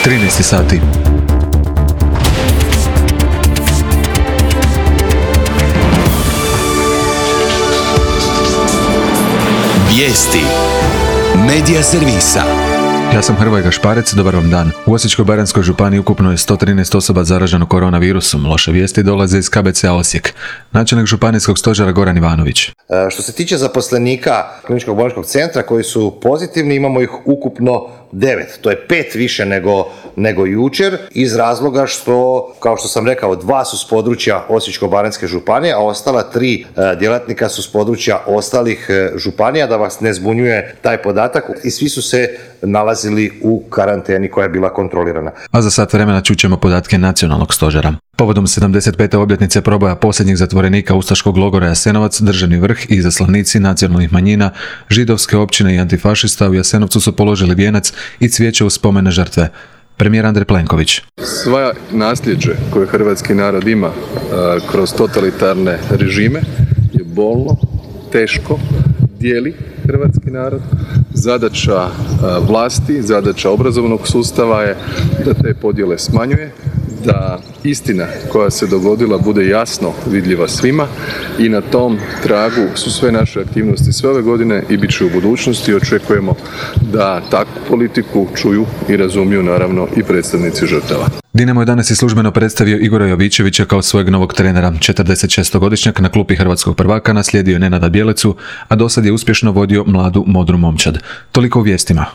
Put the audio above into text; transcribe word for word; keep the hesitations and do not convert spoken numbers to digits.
trinaest sati. Vijesti Medija servisa. Ja sam Hrvoje Gašparec, dobar vam dan. U Osječko-baranjskoj županiji ukupno je sto trinaest osoba zaraženo koronavirusom. Loše vijesti dolaze iz K B C-a Osijek. Načelnik županijskog stožera Goran Ivanović. E, što se tiče zaposlenika kliničkog bolničkog centra koji su pozitivni, imamo ih ukupno devet. To je pet više nego, nego jučer, iz razloga što, kao što sam rekao, dva su s područja Osječko-baranjske županije, a ostala tri e, djelatnika su s područja ostalih e, županija, da vas ne zbunjuje taj podatak, i svi su se nalazili u karanteni koja je bila kontrolirana. A za sat vremena čućemo podatke nacionalnog stožera. Povodom sedamdeset pete obljetnice proboja posljednjih zatvorenika ustaškog logora Jasenovac, državni vrh i izaslanici nacionalnih manjina, židovske općine i antifašista u Jasenovcu su položili vijenac i cvijeće u spomen na žrtve. Premijer Andrej Plenković. Sva nasljeđe koje hrvatski narod ima a, kroz totalitarne režime je bolno, teško, dijeli hrvatski narod. Zadaća a, vlasti, zadaća obrazovnog sustava je da te podjele smanjuje, da istina koja se dogodila bude jasno vidljiva svima, i na tom tragu su sve naše aktivnosti sve ove godine i bit će u budućnosti. Očekujemo da takvu politiku čuju i razumiju naravno i predstavnici žrtava. Dinamo je danas i službeno predstavio Igora Jovićevića kao svojeg novog trenera. četrdesetšestogodišnjak na klupi hrvatskog prvaka naslijedio je Nenada Bjelecu, a dosad je uspješno vodio mladu modru momčad. Toliko u vijestima.